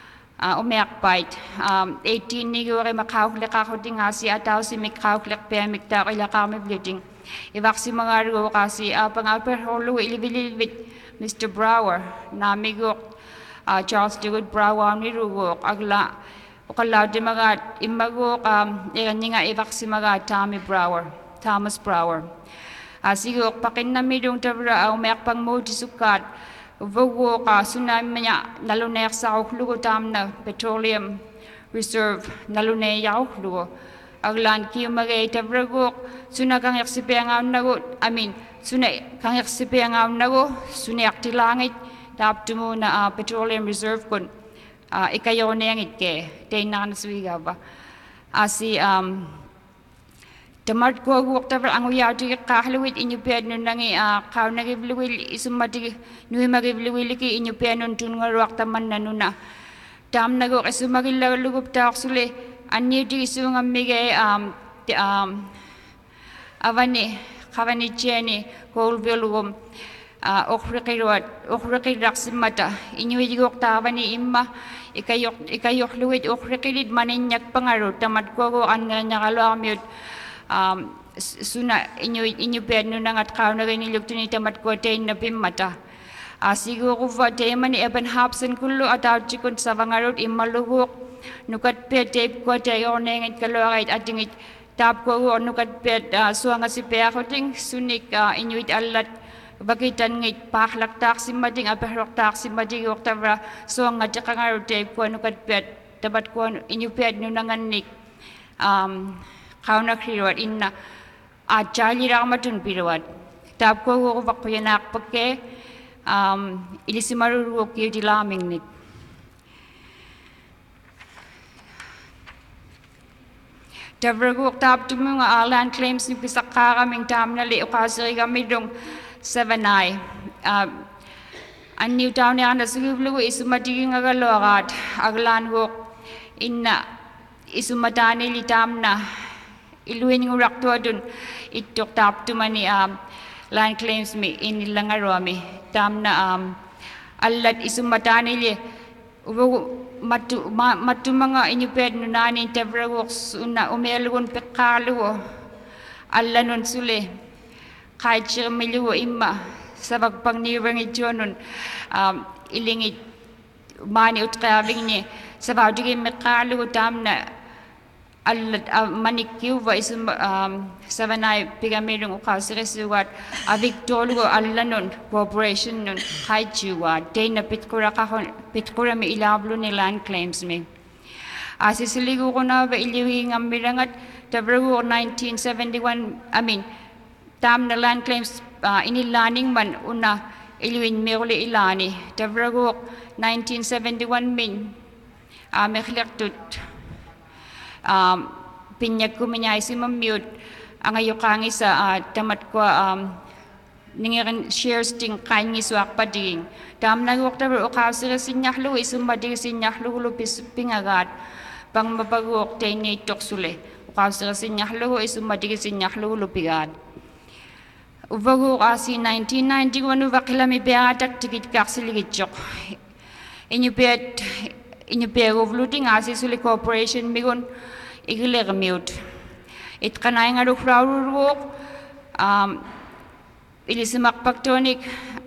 uh, umiakbait. Um, eighteen ni gore makauklek ako ding asi ataw si mikauklek pe mikta ila kami bleeding. Ivaksi mga ro kasi uh, pang-upper holo ilibilibit Mister Brower na migok uh, Charles Dewey Brower ni rugok agla ukalaw di mga imagok um, iyan nga ivaksi mga Tommy Brower, Thomas Brower. Asigok pakin na midong tabra umiak pang mo di sukat Vogo ka tsunami niya nalunek sa uklugo tam na petroleum reserve nalunek ya uklugo aglan ki magay tabrago suna kang yaksipe ang nago I mean suna kang yaksipe ang nago suna yakti langit tap tumo na uh, petroleum reserve kun uh, ikayo na yang itke tay na naswiga ba asi um Tamat ko wak tabar ang uyati kahluwit inyo ped nun nangi uh, kaw nagibluwil isumati nui magibluwil ki inyo ped nun tun nga wak taman na nuna tam nago isumagila lugup tak sule anyo di isunga mige um um avani kavani cheni kolvelugum uh, okrekirwat okrekirak simata inyo igok tavani imma ikayok ikayok luwit okrekirid maninyak pangarut tamat ko ko an nga nyakalo amyot um suna inyo inyo ped no nangat kaw na gani lukto ni tamat ko tay na pimata asigo ko va tay man eben hapsen kullo ataw chikon sa vangarot imalugok nukat ped tape ko tay oneng it kalorite ating it tap ko nukat ped uh, suanga si pe ako ting sunik uh, inyo it alat bagitan ngit paklak tak simading aperok tak simading oktavra suanga chakangarot tape ko nukat ped tabat ko inyo ped no nanganik um kauna kriwat inna ajali ramatun pirawat tap ko ko bakyanak pakke um ilisimaru ko ki dilaming nit Tabrago tap tu mga land claims ni pisaka kaming tam na li ukasiri kami dong sevenay um an new town ya na sigublu isumati nga galorat aglan ko inna isumatani li tam na iluin ng rakto dun itok tap to mani um, land claims mi inilangarami tam na um, alat isumatani li matu matu mga inyuped no nani tabragok una umelgon pekalo alla nun sule kahit siya miliwo imma sa pagpangnirang ityonon um, ilingit mani utkabing ni sa pagdigay mekalo tam na Allat uh, manikyu va isum um, savanay pigamirong ukasirisuwat a victolo allanon corporation nun kaichuwa day na pitkura ka pitkura mi ilablo ni land claims mi asisiligo ko na ba iliwi ng mirangat tabrago nineteen seventy-one I mean tam na land claims uh, inilaning man una iliwin mi uli ilani tabrago nineteen seventy-one min uh, mekhlektut um pinyak ko minyay si mamute ang ayukangi sa uh, tamat ko um ningiran shares ting kanyi swak pading tam nagwak tabar ukasira sinyahlu isumadi sinyahlu lupis pingagat pang mapagwak tay ni toksule ukasira sinyahlu isumadi sinyahlu lupigat ubago kasi nineteen ninety-one ubakilami beatak tikit kaksiligitjok inyupet inyupego vluting asi suli corporation migon igileg mute it kanay nga do crowd um ilisimak paktonik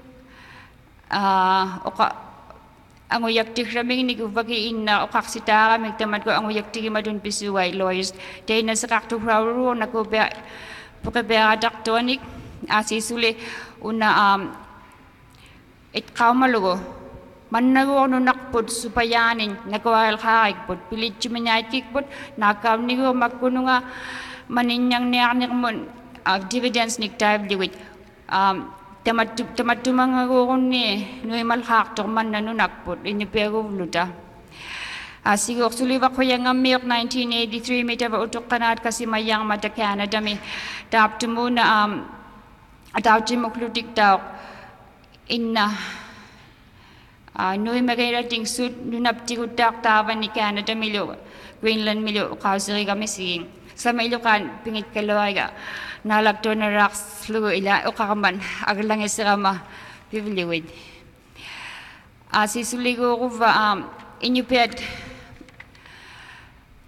ah uh, oka ang uyaktik raming ni gubagi inna okaksita kami tamat ko ang uyaktik madun pisuway lawyers day na sa kakto crowd na ko be pokabea daktonik asi suli una um it kaumalugo Manago no nakpod supayanin nagwal haik pod pilit chiminyay kikpod nakam nigo magkuno nga maninyang niyak mon uh, dividends nik type liwit um tamat tamat mga ko ni no malhak to man nanu nakpod inyo pego luta asigok suliwa ko yang amir nineteen eighty-three meter ba utok kanat kasi mayang mata Canada mi tap to mo na um ataw chimoklutik daw inna Uh, Nui magayrating sud nunap tigutak tavan ni Canada milo Greenland milo kausiri kami sing sa milo kan pingit kaloy ga nalagto na rocks lugo ila o kakaman aglang isirama pivliwid asisuligo ko va um inyupet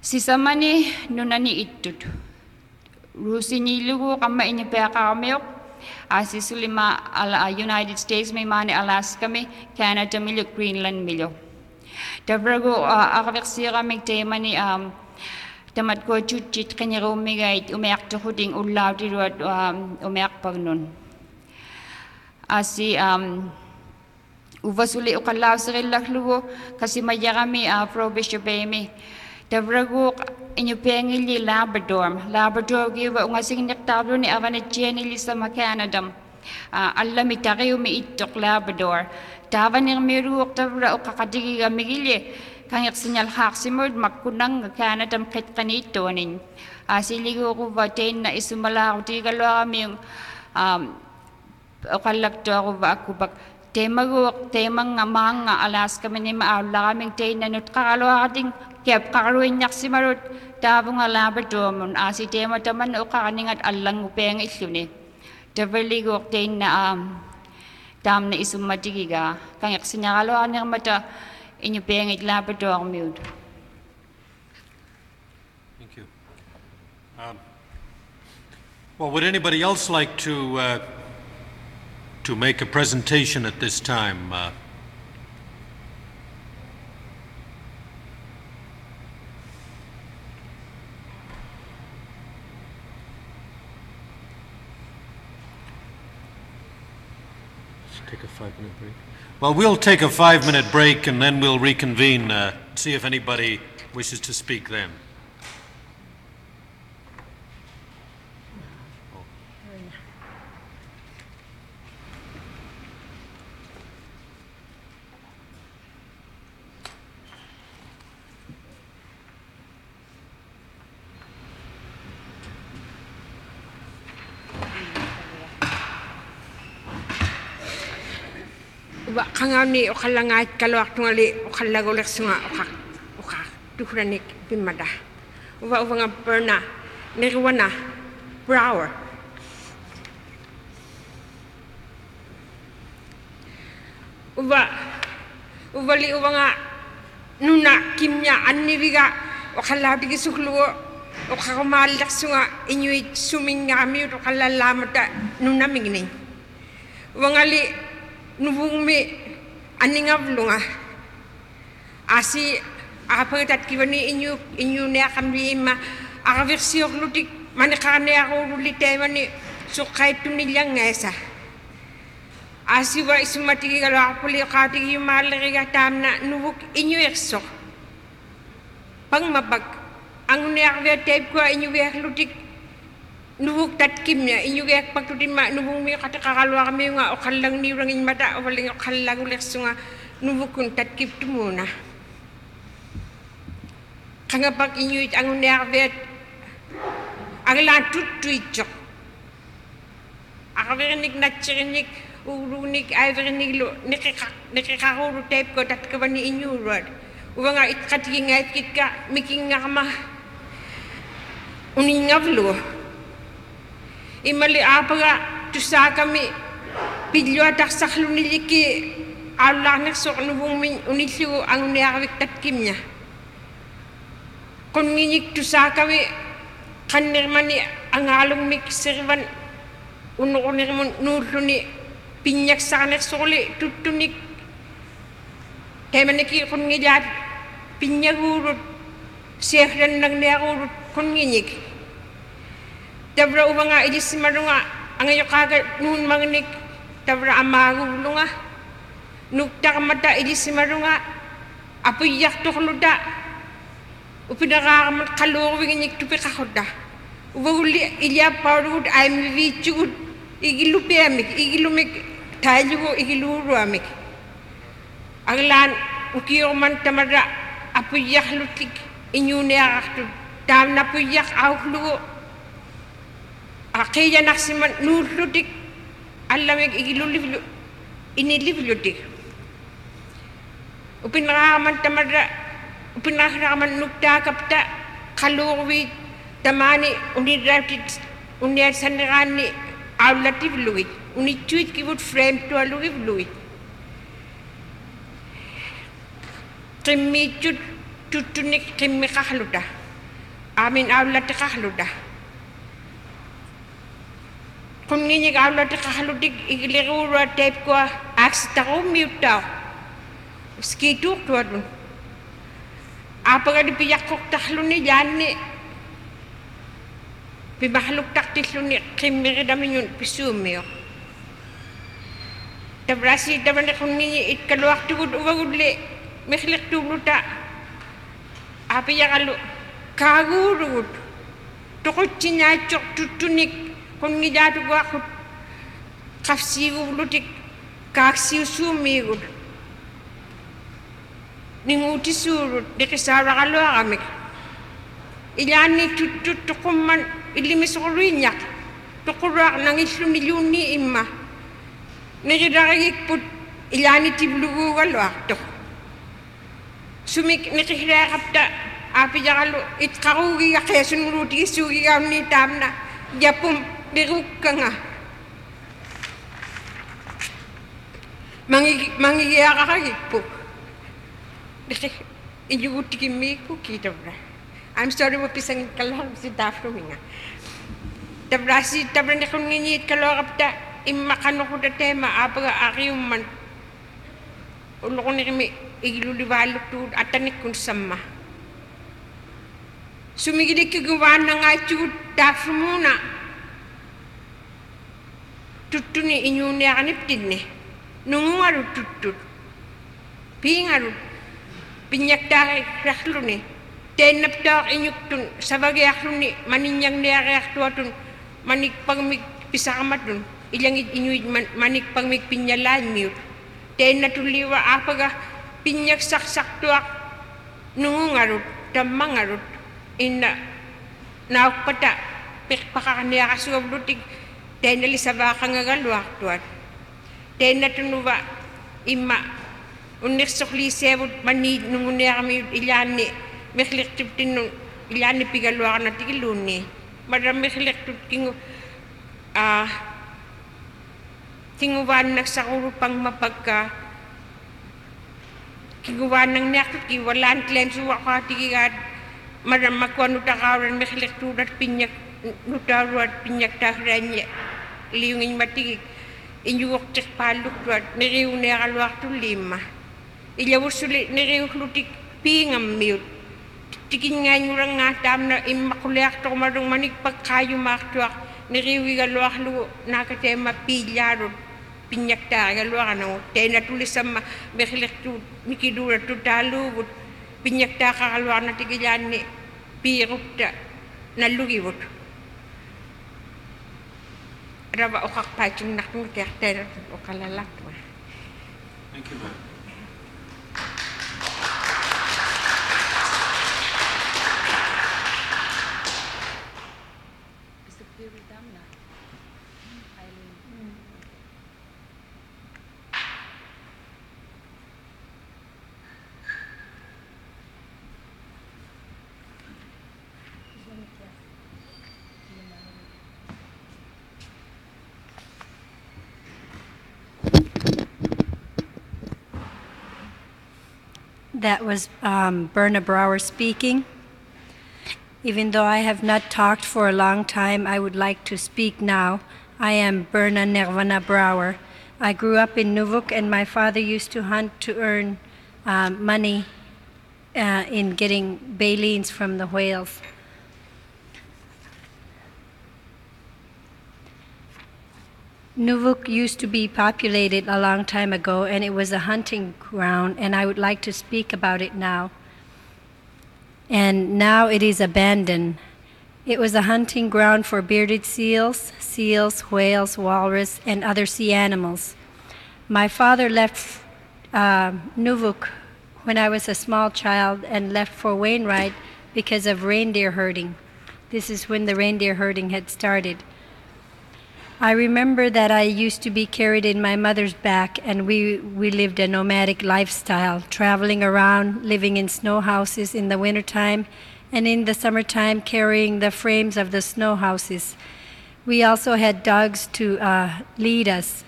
Sisamani nunani ittut. Rusini lugu kama inyo pekameok. Asi sulima ala United States may mani Alaska me, Canada milyo, Greenland milyo. Dabrago akaveksira mig temani um tamat ko chuchit kanya rumigait umeak to huding ulaw di ruat umeak pagnun. Asi um uvasuli ukalaw sa lugo kasi mayarami uh, probisyo bemi. Dabrago inyo pengili Labrador. Labrador giwa unga singnek tablo ni avanit jenili sa Canada. Uh, alam itari umi itok Labrador. Tavan ng miruok tabra o kakadigi gamigili. Kanyang sinyal haksimod magkunang Canada kit kanito nin. Uh, siligo ko batin na isumala ko tigalo kami yung um, o kalagto ako ba ako bak temaguk temang ngamang nga Alaska mani maawla kaming tay nanut kakalo ating kep kakaruin nyak si marut tabo nga Labrador mon asi tema taman o kakaningat alang upeng isyuni Deverligok tay na um, dam na isumadigiga kanyak sinyakalo anang mata inyo pengit Labrador mute. Thank you. Um, well, would anybody else like to uh, to make a presentation at this time? Uh, let's take a five-minute break. Well, we'll take a five-minute break and then we'll reconvene, uh, see if anybody wishes to speak then. Wa kangani okalangat kalwak tungali okalagolek sunga okak okak tuhranik bimada. Wa uwanga perna nirwana Brower. Uwa uwali uwanga nuna kimnya anniviga okalabigi suklugo okamalak sunga inuit sumingami okalamata nuna mingni. Wangali nubungmi aningavlunga asi akapagitat kibani inyu inyu ne akambi ima akaversiok lutik manikane ako lulite mani sukay tunilyang ngesa asi wa isumati kalo akapuli akatigi malaki katam na nubuk inyu eksok pang mabag ang ne akavya tape ko inyu gek lutik nubuk tat kimnya inyu gek pagtutin ma nubung mi kata kakalwa kami nga okalang ni rangin mata okaling okalang ulek sunga nubuk kun tat kip tumuna kanga pag inyu it ang nervet agla tutuichok akaverenik natcherenik urunik aiverenik lo nekeka nekeka uru tape ko tat kabani inyu rod uwanga it katigi ngait kitka miking ngama uningavlo imali apaga tusa kami pidlo atak saklu niliki Allah nak sok nubung min unislu ang niawik tat kimnya kon nginik tusa kami kanirmani ang along mik servan uno konirmon nurluni pinyak sanek soli tutunik temaniki kon ngilat pinyagurut sehran nang niagurut kon nginik Dabra uwanga idis marunga ang ayo kagat nun mangnik dabra amagu lunga nukta kamata idis marunga apuyak to khluda upinaka kamat kalor winginik tupi kakhoda uwuli ilya parud I'm vi chud igilupe amik igilumik taylugo igiluru amik aglan ukiyo man tamara apuyak lutik inyune aktu tam na puyak aukhlugo Akaya naksiman nurludik alamig igilulivlu inilivludik upinakaman tamara upinakaman nukta kapta kalurwi tamani uniratit unir sanirani aulativluit unichuit kibut frame to aluvluit kimichut tutunik kimikahluta amin awla te kahluda kun nginig awla te kahludig iglirura tape ko aksita ko mute skituk tuadun apa ka dipiyak kok tahluni janne pibahluk taktisluni kimiri damin yun pisumyo tabrasi tabane kun nginig it kalwak tugud uwagudle mekhlek tubluta apa ya kalau kagurut tokot cinyacok tutunik kon ngidatu gua ko kafsi gulutik kaksi sumigud ninguti surut dekisara kalau amik ilani tutut tukuman ilimis ruinyak tukurak nangis lumiluni imma ngidaragik put ilani tiblugu kalau akto sumik nikihra kapta api jalo it karugi ya kesun ruti sugi amni tamna japum diruk kanga mangi mangi ya kakakipuk dikik ijuguti kimiku kita bra I'm sorry mo pisang kalahal si dafro minga tabra si tabra ne kun ngit kalo kapta imma kanu ko tema apa arium man ulo ko ni igilu libaluk tu atanik kun sama sumigidi kiguwana nga chut dafrumuna tutuni inyune anip tinne nungaru tutut pingaru pinyakta rakhluni tenapta inyuktun sabagi akhluni maninyang neak tuatun manik pagmig pisakamatun ilang inyuid manik pagmig pinyalan miut tenatuliwa apaga pinyak sak-sak tuak nungarut tamangarut inna naukpata pekpakakaniya kasugablutig tenali sabaka ngagaluak tuat tenatunuwa imma unik sokli sebut mani nungunia kami ilani meklik tiptin ilani pigaluak na tigiluni madam meklik tiptingu ah tinguwan nagsakuro pang mapagka kiguwan ng nekut kiwalan claim suwa ka tigigat madam makuan utakaran meklik tudat pinyak nutaruat pinyak tahranya liungin matigig inyuok cek paluk tuat niriw na kalwak tu lima ilawur sulit niriw lutik pingam miut tikin nga nyurang nga tam na imakuliak to marung manik pagkayo maktuak niriw igalwak lu nakatema pilyarot pinyak ta igalwak ano tena tulis sama meklik tu mikidura tu talubut pinyak ta kakalwak na tigilan ni pirup ta nalugiwot raba okak pacung nak ngetiak ter okalalak wa Thank you, ma'am. That was um, Berna Brower speaking. Even though I have not talked for a long time, I would like to speak now. I am Berna Nirvana Brower. I grew up in Nuvuk, and my father used to hunt to earn um, money uh, in getting balines from the whales. Nuvuk used to be populated a long time ago, and it was a hunting ground, and I would like to speak about it now. And now it is abandoned. It was a hunting ground for bearded seals, seals, whales, walrus, and other sea animals. My father left uh, Nuvuk when I was a small child and left for Wainwright because of reindeer herding. This is when the reindeer herding had started. I remember that I used to be carried in my mother's back, and we, we lived a nomadic lifestyle, traveling around, living in snow houses in the wintertime, and in the summertime carrying the frames of the snow houses. We also had dogs to uh, lead us.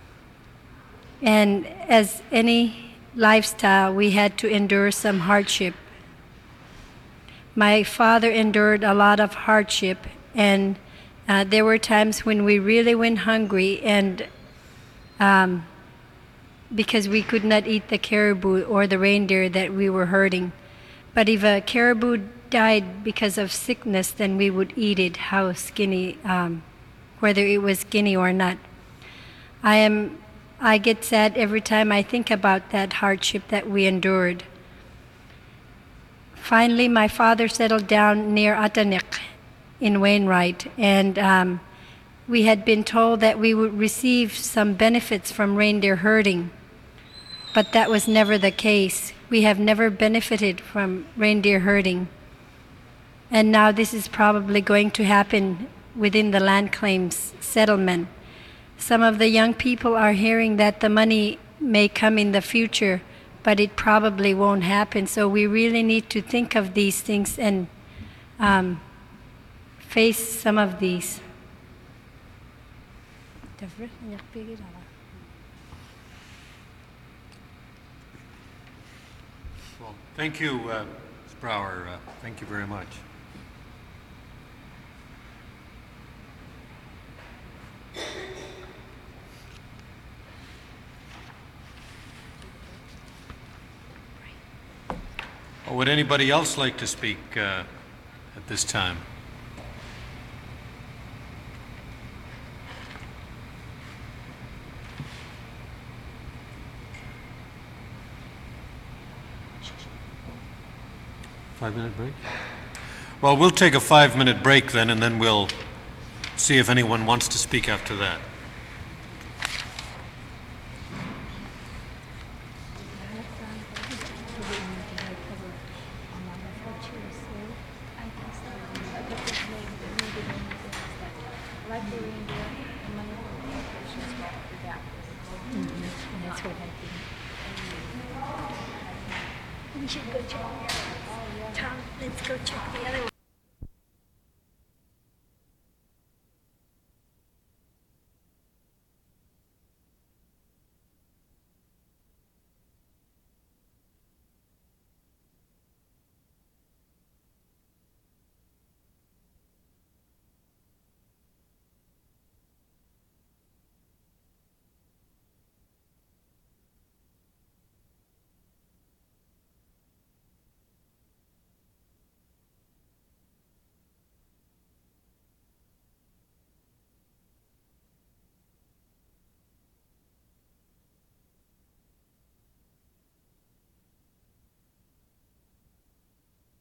And as any lifestyle, we had to endure some hardship. My father endured a lot of hardship, and uh, there were times when we really went hungry, and um, because we could not eat the caribou or the reindeer that we were herding. But if a caribou died because of sickness, then we would eat it, how skinny, um, whether it was skinny or not. I am, I get sad every time I think about that hardship that we endured. Finally, my father settled down near Atanek in Wainwright, and um, we had been told that we would receive some benefits from reindeer herding, but that was never the case. We have never benefited from reindeer herding, and now this is probably going to happen within the land claims settlement. Some of the young people are hearing that the money may come in the future, but it probably won't happen. So we really need to think of these things and um, face some of these. Well, thank you, uh, Miz Brower. Uh, thank you very much. Or would anybody else like to speak uh, at this time? Five-minute break? Well, we'll take a five-minute break then, and then we'll see if anyone wants to speak after that. We should go check. Tom, let's go check the other one.